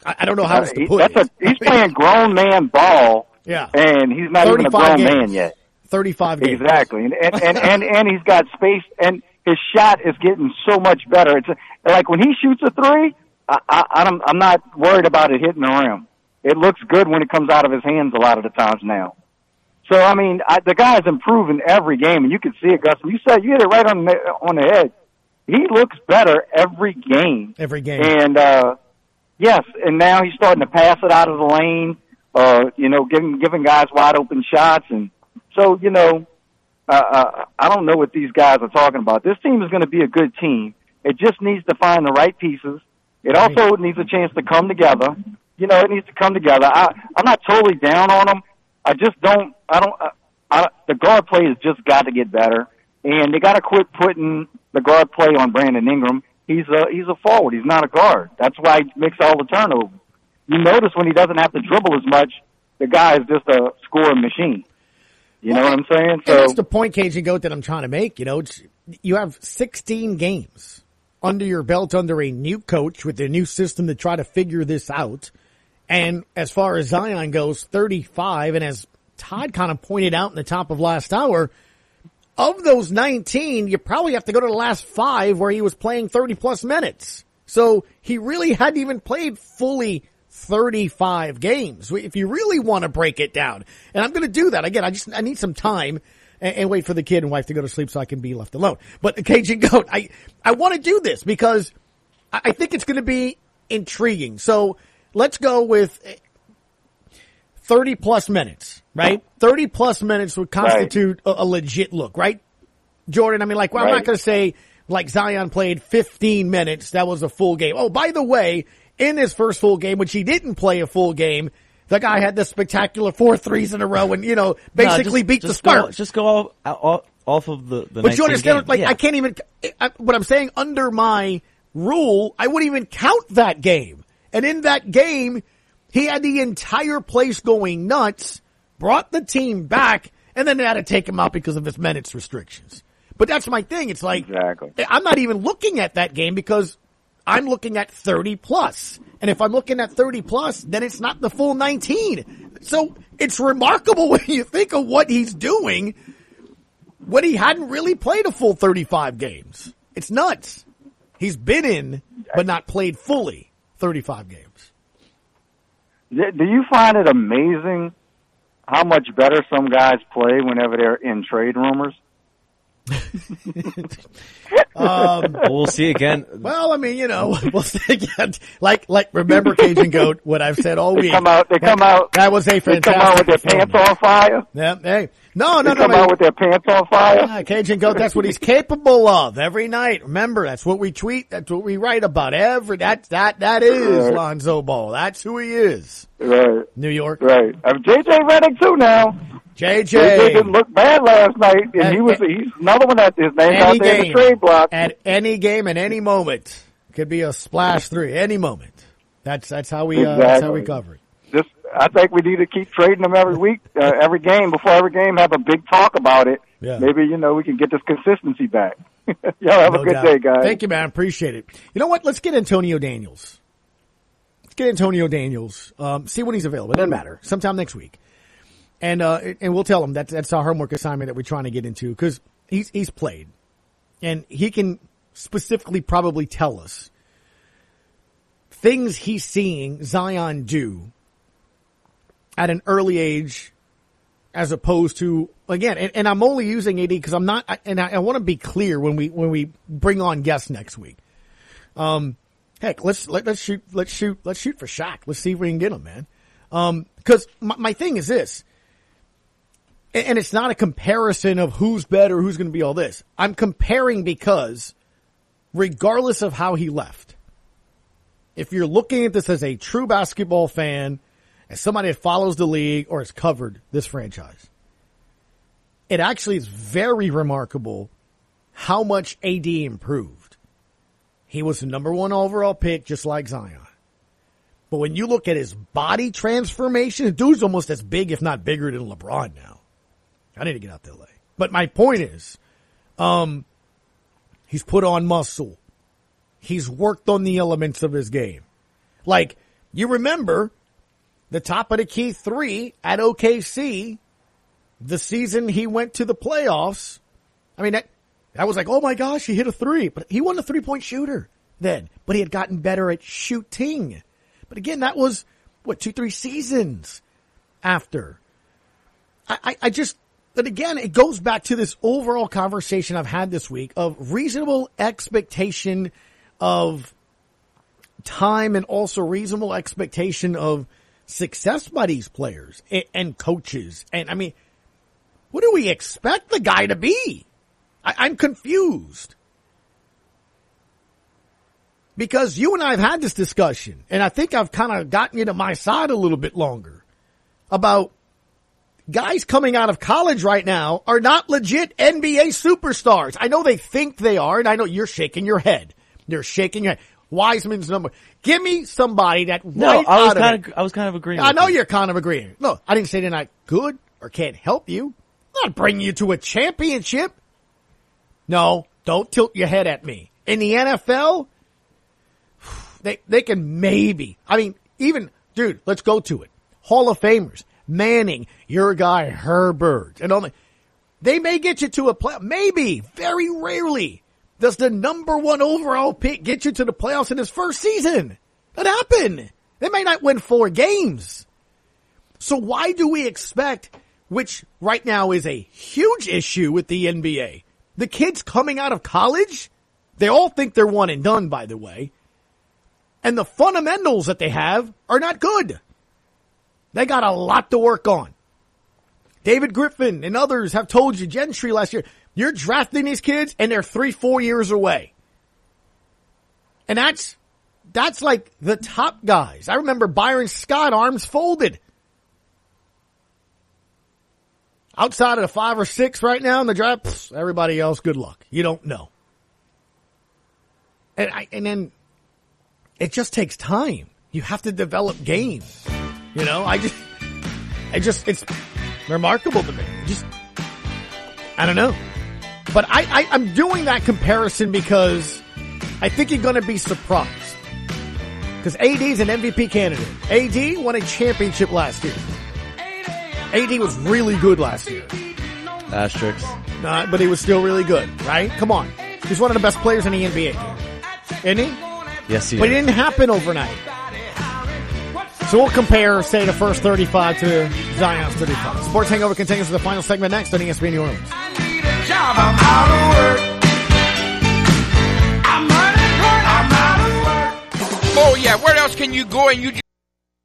I, I don't know how else to put that's it. A, he's playing grown man ball. Yeah. And he's not even a grown games. man yet. thirty-five games. Exactly. And, and, and, and, and he's got space, and his shot is getting so much better. It's like when he shoots a three, I, I, I'm, I'm not worried about it hitting the rim. It looks good when it comes out of his hands a lot of the times now. So, I mean, I, the guy is improving every game, and you can see it, Gus. You said you hit it right on the, on the head. He looks better every game. Every game. And, uh, yes, and now he's starting to pass it out of the lane, uh, you know, giving, giving guys wide open shots. And so, you know, uh, uh, I don't know what these guys are talking about. This team is going to be a good team. It just needs to find the right pieces. It also needs a chance to come together. You know, it needs to come together. I, I'm not totally down on them. I just don't, I don't, I, I, the guard play has just got to get better. And they got to quit putting the guard play on Brandon Ingram. He's a, he's a forward. He's not a guard. That's why he makes all the turnovers. You notice when he doesn't have to dribble as much, the guy is just a scoring machine. You well, know what I'm saying? So that's the point, Cajun Goat, that I'm trying to make. You know, it's, you have sixteen games under your belt under a new coach with a new system to try to figure this out. And as far as Zion goes, thirty-five, and as Todd kind of pointed out in the top of last hour, of those nineteen, you probably have to go to the last five where he was playing thirty-plus minutes. So he really hadn't even played fully thirty-five games, if you really want to break it down. And I'm going to do that. Again, I just I need some time and, and wait for the kid and wife to go to sleep so I can be left alone. But the Cajun Goat, I, I want to do this because I, I think it's going to be intriguing. So let's go with thirty plus minutes, right? thirty plus minutes would constitute right. a, a legit look, right? Jordan, I mean, like, well, right. I'm not going to say like Zion played fifteen minutes. That was a full game. Oh, by the way, in his first full game, which he didn't play a full game, the guy had the spectacular four threes in a row and, you know, basically no, just, beat just the Sparks. Go, just go off, off, off of the, the But you understand, game. like, yeah. I can't even, I, what I'm saying, under my rule, I wouldn't even count that game. And in that game, he had the entire place going nuts, brought the team back, and then they had to take him out because of his minutes restrictions. But that's my thing. It's like, exactly. I'm not even looking at that game because I'm looking at thirty plus. And if I'm looking at thirty plus, then it's not the full nineteen. So it's remarkable when you think of what he's doing when he hadn't really played a full thirty-five games. It's nuts. He's been in, but not played fully thirty-five games. Do you find it amazing how much better some guys play whenever they're in trade rumors? um, we'll see again. Well, I mean, you know, we'll see again. Like, like, remember, Cajun Goat, what I've said all they week. Come out, they come that, out. That was a fantastic. They come out with their pants on fire. Yeah, hey. No, no, they no. come no, out with their pants on fire. Yeah, Cajun Goat, that's what he's capable of every night. Remember, that's what we tweet. That's what we write about every, that, that, that is right. Lonzo Ball. That's who he is. Right. New York. Right. I'm J J Redick too now. J J. J J didn't look bad last night, and at, he was, he's another one that his name's out there game, in the trade block. At any game, at any moment. Could be a splash three, any moment. That's, that's how we, exactly. uh, that's how we cover it. Just, I think we need to keep trading them every week, uh, every game, before every game, have a big talk about it. Yeah. Maybe, you know, we can get this consistency back. Y'all have no a good doubt. day, guys. Thank you, man. Appreciate it. You know what? Let's get Antonio Daniels. Let's get Antonio Daniels. Um, see when he's available. It doesn't matter. Sometime next week. And, uh, and we'll tell him that that's our homework assignment that we're trying to get into because he's, he's played and he can specifically probably tell us things he's seeing Zion do at an early age as opposed to, again, and, and I'm only using A D because I'm not, and I, I want to be clear when we, when we bring on guests next week. Um, heck, let's, let, let's shoot, let's shoot, let's shoot for Shaq. Let's see if we can get him, man. Um, cause my, my thing is this, and, and it's not a comparison of who's better, who's going to be all this. I'm comparing because regardless of how he left, if you're looking at this as a true basketball fan, as somebody that follows the league or has covered this franchise, it actually is very remarkable how much A D improved. He was the number one overall pick, just like Zion. But when you look at his body transformation, the dude's almost as big, if not bigger, than LeBron now. I need to get out to L A. But my point is, um, he's put on muscle. He's worked on the elements of his game. Like, You remember the top of the key three at O K C, the season he went to the playoffs. I mean, that, that was like, oh my gosh, he hit a three. But he wasn't a three-point shooter then. But he had gotten better at shooting. But again, that was, what, two, three seasons after. I, I, I just, but again, it goes back to this overall conversation I've had this week of reasonable expectation of time and also reasonable expectation of success by these players and, and coaches. And I mean, what do we expect the guy to be? I, I'm confused. Because you and I have had this discussion, and I think I've kind of gotten you to my side a little bit longer about guys coming out of college right now are not legit N B A superstars. I know they think they are, and I know you're shaking your head. You're shaking your head. Wiseman's number. Give me somebody that no, right I was out of kind it. of I was kind of agreeing. I with know you. you're kind of agreeing. Look, I didn't say they're not good or can't help you. I'm not bringing you to a championship. No, don't tilt your head at me. In the N F L, they they can maybe. I mean, even dude, let's go to it. Hall of Famers, Manning, your guy Herbert, and only they may get you to a play. Maybe, very rarely. Does the number one overall pick get you to the playoffs in his first season? That happened. They may not win four games. So why do we expect, which right now is a huge issue with the N B A, the kids coming out of college, they all think they're one and done, by the way, and the fundamentals that they have are not good. They got a lot to work on. David Griffin and others have told you, Gentry last year, you're drafting these kids and they're three, four years away. And that's, that's like the top guys. I remember Byron Scott, arms folded. Outside of the five or six right now in the draft, pfft, everybody else, good luck. You don't know. And I, and then it just takes time. You have to develop game. You know, I just, I just, it's remarkable to me. Just, I don't know. But I, I, I'm doing that comparison because I think you're going to be surprised. Because A D's an M V P candidate. A D won a championship last year. A D was really good last year. Asterisks. Nah, but he was still really good, right? Come on. He's one of the best players in the N B A. Isn't he? Yes, he But is. it didn't happen overnight. So we'll compare, say, the first thirty-five to Zion's thirty-five. Sports Hangover continues with the final segment next on E S P N New Orleans. Job, I'm out of work. I'm unemployed, I'm out of work. Oh yeah, where else can you go and you just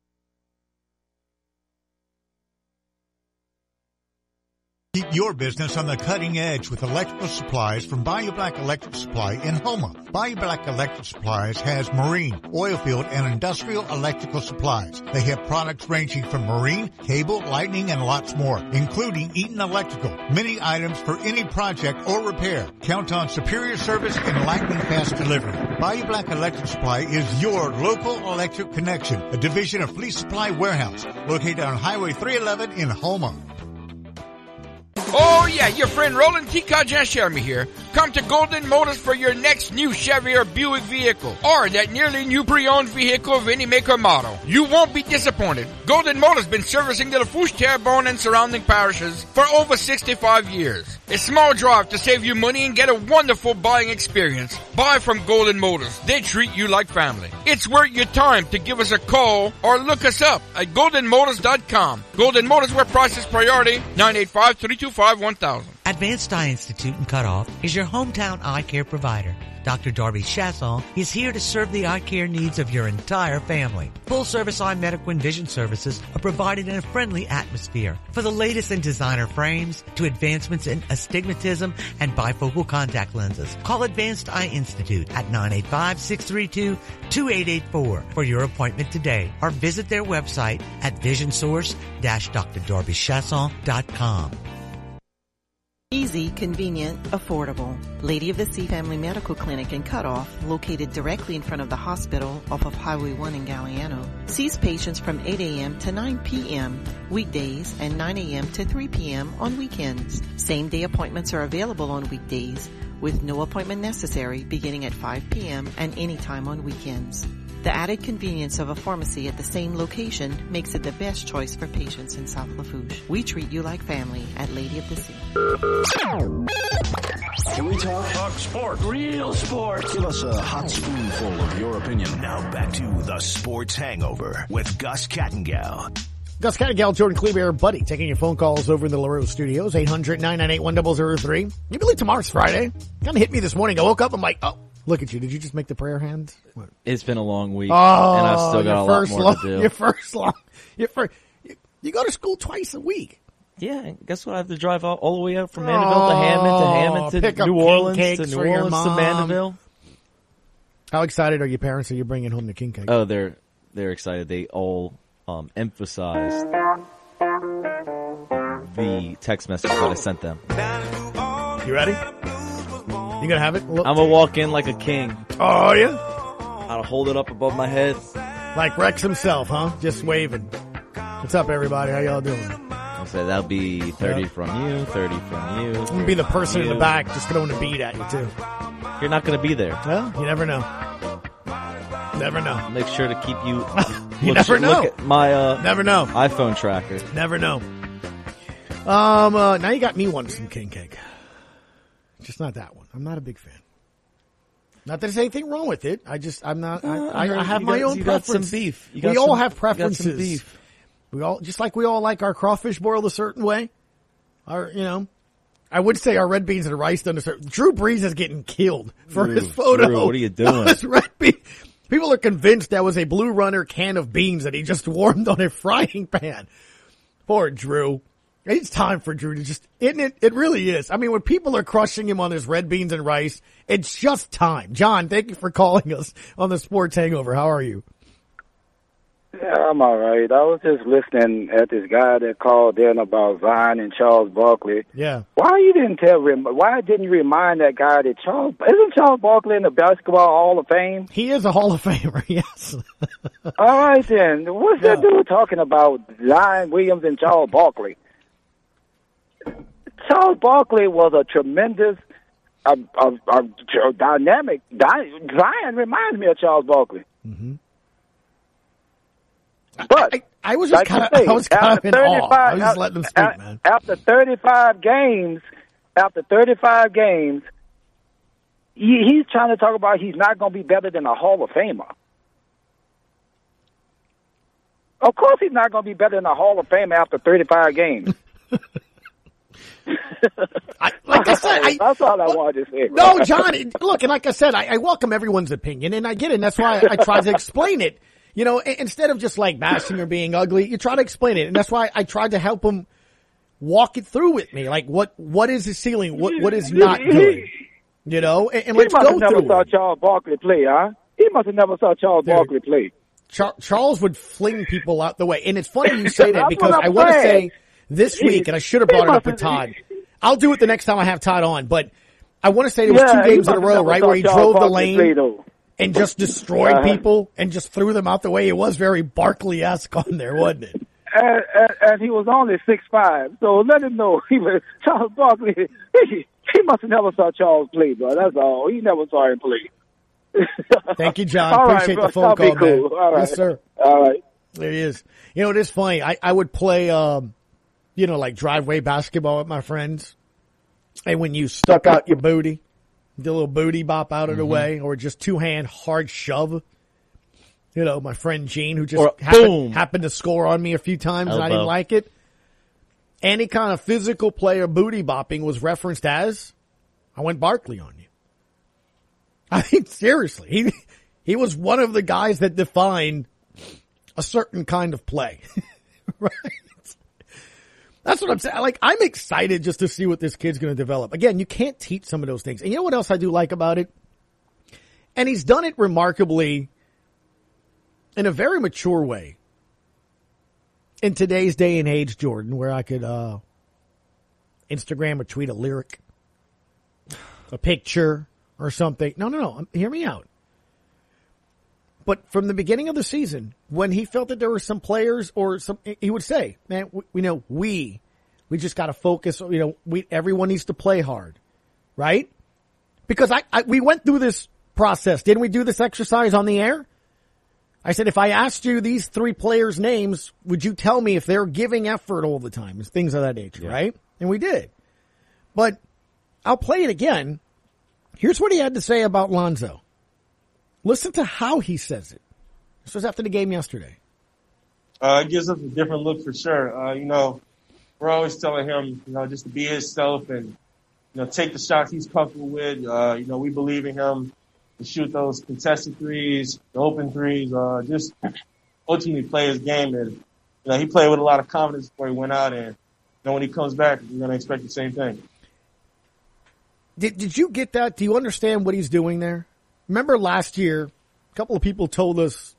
Keep your business on the cutting edge with electrical supplies from Bayou Black Electric Supply in Houma. Bayou Black Electric Supplies has marine, oil field, and industrial electrical supplies. They have products ranging from marine, cable, lightning, and lots more, including Eaton Electrical. Many items for any project or repair. Count on superior service and lightning fast delivery. Bayou Black Electric Supply is your local electric connection, a division of Fleet Supply Warehouse, located on Highway three eleven in Houma. Oh yeah, your friend Roland T. Jeremy here. Come to Golden Motors for your next new Chevy or Buick vehicle, or that nearly new pre-owned vehicle of any make or model. You won't be disappointed. Golden Motors has been servicing the Lafourche, Terrebonne, and surrounding parishes for over sixty-five years. A small drive to save you money and get a wonderful buying experience. Buy from Golden Motors. They treat you like family. It's worth your time to give us a call or look us up at golden motors dot com. Golden Motors, where price is priority. nine eight five, three two five, one thousand. Advanced Eye Institute in Cutoff is your hometown eye care provider. Doctor Darby Chasson is here to serve the eye care needs of your entire family. Full-service eye medical and vision services are provided in a friendly atmosphere. For the latest in designer frames to advancements in astigmatism and bifocal contact lenses, call Advanced Eye Institute at nine eight five, six three two, two eight eight four for your appointment today, or visit their website at vision source dash d r darby chasson dot com. Easy, convenient, affordable. Lady of the Sea Family Medical Clinic in Cutoff, located directly in front of the hospital off of Highway one in Galliano, sees patients from eight a.m. to nine p.m. weekdays and nine a.m. to three p.m. on weekends. Same-day appointments are available on weekdays with no appointment necessary beginning at five p.m. and anytime on weekends. The added convenience of a pharmacy at the same location makes it the best choice for patients in South Lafourche. We treat you like family at Lady of the Sea. Can we talk? Talk sports. Real sports. Give us a hot spoonful of your opinion. Now back to the Sports Hangover with Gus Kattengell. Gus Kattengell, Jordan Kleber, buddy, taking your phone calls over in the LaRue studios, eight hundred, nine nine eight, one zero zero three. You believe tomorrow's Friday? Kind of hit me this morning. I woke up, I'm like, oh, look at you. Did you just make the prayer hands? What? It's been a long week, oh, and I've still got a lot more long, to do. Your first long, your first, you, you go to school twice a week. Yeah, guess what? I have to drive all, all the way up from Mandeville oh, to Hammond, to Hammond to pick New up Orleans, king to New for your Orleans mom. to Mandeville. How excited are your parents that you're bringing home the king cake? Oh, they're they're excited. They all um, emphasized the text message that I sent them. You ready? You gonna have it? Look. I'm gonna walk in like a king. Oh yeah. I'll hold it up above my head, like Rex himself, huh? Just waving. What's up, everybody? How y'all doing? I'll say that'll be thirty yep. from you, thirty from you. I'm gonna be the person you. in the back just throwing a bead at you too. You're not gonna be there. Well, you never know. Never know. I'll make sure to keep you. you look, never know. Look at my uh, never know iPhone tracker. Never know. Um. Uh, now you got me wanting some king cake. Just not that one. I'm not a big fan. Not that there's anything wrong with it. I just I'm not. I, I, I have my got, own you preference. Got some beef. You got we some, all have preferences. You got some beef. We all just like we all like our crawfish boiled a certain way. Our you know. I would say our red beans and rice done a certain. Drew Brees is getting killed for Ooh, his photo. Drew, what are you doing? Red bean. People are convinced that was a Blue Runner can of beans that he just warmed on a frying pan. Poor Drew. It's time for Drew to just, isn't it? It really is. I mean, when people are crushing him on his red beans and rice, it's just time. John, thank you for calling us on the Sports Hangover. How are you? Yeah, I'm all right. I was just listening at this guy that called in about Zion and Charles Barkley. Yeah. Why you didn't tell? Why didn't you remind that guy that Charles isn't Charles Barkley in the Basketball Hall of Fame? He is a Hall of Famer. Yes. All right then. What's yeah. that dude talking about? Zion Williams and Charles Barkley. Charles Barkley was a tremendous, a, a, a dynamic. Zion reminds me of Charles Barkley. Mm-hmm. But I, I was just like kind of, I was kind of in awe. I was just letting them speak, after, man. After thirty-five games, after thirty-five games, he, he's trying to talk about he's not going to be better than a Hall of Famer. Of course, he's not going to be better than a Hall of Famer after thirty-five games. I, like I said, I, that's all I wanted to say. No, John, look, and like I said, I, I welcome everyone's opinion, and I get it, and that's why I, I try to explain it. You know, instead of just like bashing or being ugly, you try to explain it, and that's why I tried to help him walk it through with me. Like, what what is his ceiling? What what is not good? You know, and, and let's go through. He must have never saw Charles Barkley play, huh? He must have never saw Charles Dude, Barkley play. Char- Charles would fling people out the way, and it's funny you say that because I want to say this week, and I should have brought it up with Todd. I'll do it the next time I have Todd on, but I want to say there was yeah, two games in a row, right, where he drove the lane play, and just destroyed uh, people and just threw them out the way. It was very Barkley-esque on there, wasn't it? And, and, and he was only six five, so let him know he was Charles Barkley. He, he must have never saw Charles play, bro. That's all. He never saw him play. Thank you, John. All Appreciate right, the phone call, cool. man. All right. Yes, sir. All right. It is. You know, it is funny. I, I would play, um, you know, like driveway basketball with my friends. And when you stuck out your booty, the little booty bop out of the mm-hmm. way, or just two-hand hard shove. You know, my friend Gene, who just or, happened, happened to score on me a few times Elbow. and I didn't like it. Any kind of physical play or booty bopping was referenced as, I went Barkley on you. I mean, seriously, he he was one of the guys that defined a certain kind of play. Right? That's what I'm saying. Like, I'm excited just to see what this kid's going to develop. Again, you can't teach some of those things. And you know what else I do like about it? And he's done it remarkably in a very mature way. In today's day and age, Jordan, where I could uh Instagram or tweet a lyric, a picture, or something. No, no, no. Hear me out. But from the beginning of the season, when he felt that there were some players or some, he would say, man, we, we know we, we just got to focus. You know, we, everyone needs to play hard, right? Because I, I, we went through this process. Didn't we do this exercise on the air? I said, if I asked you these three players' names, would you tell me if they're giving effort all the time? Things of that nature, yeah. right? And we did. But I'll play it again. Here's what he had to say about Lonzo. Listen to how he says it. This was after the game yesterday. Uh, it gives us a different look for sure. Uh, you know, we're always telling him, you know, just to be himself and, you know, take the shots he's comfortable with. Uh, you know, we believe in him to shoot those contested threes, the open threes, uh, just ultimately play his game. And, you know, he played with a lot of confidence before he went out. And, you know, when he comes back, we're going to expect the same thing. Did, did you get that? Do you understand what he's doing there? Remember last year, a couple of people told us,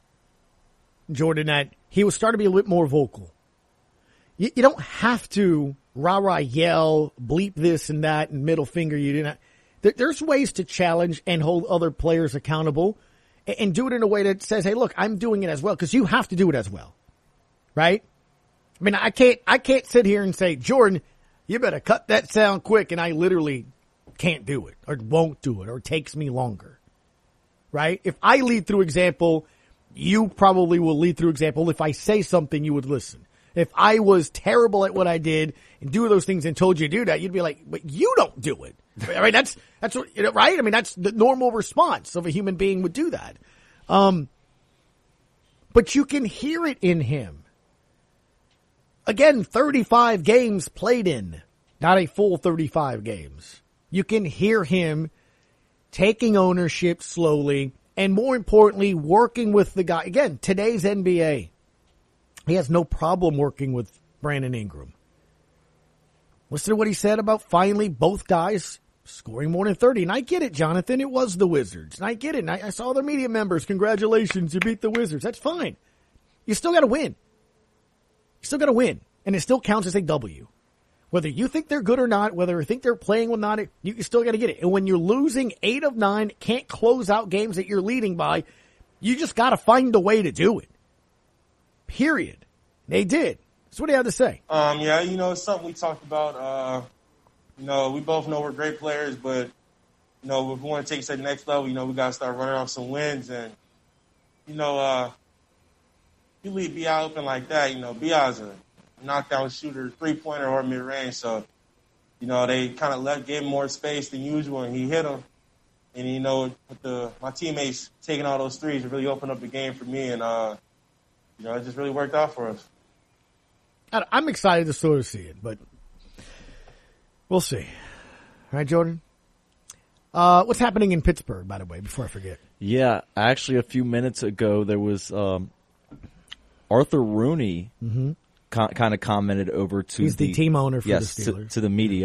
Jordan, that he was starting to be a little more vocal. You, you don't have to rah-rah yell, bleep this and that, and middle finger you. Do not. There, there's ways to challenge and hold other players accountable and, and do it in a way that says, hey, look, I'm doing it as well, because you have to do it as well. Right? I mean, I can't, I can't sit here and say, Jordan, you better cut that sound quick, and I literally can't do it or won't do it or takes me longer. Right? If I lead through example, you probably will lead through example. If I say something, you would listen. If I was terrible at what I did and do those things and told you to do that, you'd be like, but you don't do it. I mean, that's, that's what, you know, right? I mean, that's the normal response of a human being would do that. Um, but you can hear it in him. Again, thirty-five games played in, not a full thirty-five games. You can hear him taking ownership slowly, and more importantly, working with the guy. Again, today's N B A, he has no problem working with Brandon Ingram. Listen to what he said about finally both guys scoring more than thirty. And I get it, Jonathan. It was the Wizards. And I get it. And I, I saw their media members. Congratulations, you beat the Wizards. That's fine. You still got to win. You still got to win. And it still counts as a W. Whether you think they're good or not, whether you think they're playing or not, you, you still got to get it. And when you're losing eight of nine, can't close out games that you're leading by, you just got to find a way to do it. Period. They did. That's what he had to say. Um, yeah, you know, it's something we talked about. Uh, you know, we both know we're great players, but, you know, if we want to take it to the next level, you know, we got to start running off some wins. And, you know, uh, you leave B I open like that, you know, B I's a knockdown shooter, three-pointer or mid-range. So, you know, they kind of let gave him more space than usual, and he hit him. And, you know, with the my teammates taking all those threes, it really opened up the game for me. And, uh, you know, it just really worked out for us. I'm excited to sort of see it, but we'll see. All right, Jordan? Uh, what's happening in Pittsburgh, by the way, before I forget? Yeah, actually, a few minutes ago, there was um, Arthur Rooney. Mm-hmm. Kind of commented over to He's the, the team owner for yes, the Steelers. To, to the media